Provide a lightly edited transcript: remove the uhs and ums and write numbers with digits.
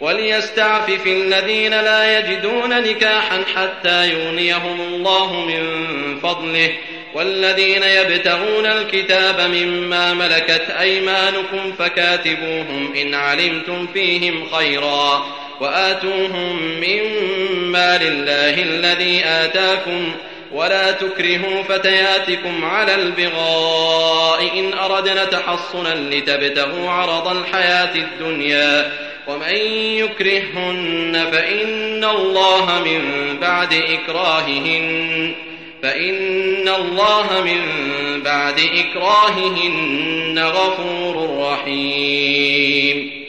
وليستعفف الذين لا يجدون نكاحا حتى يغنيهم الله من فضله والذين يبتغون الكتاب مما ملكت أيمانكم فكاتبوهم إن علمتم فيهم خيرا وآتوهم مما لله الذي آتاكم ولا تكرهوا فتياتكم على البغاء إن أردنا تحصنا لتبتغوا عرض الحياة الدنيا ومن يكرههن فإن الله من بعد إكراههن غفور رحيم.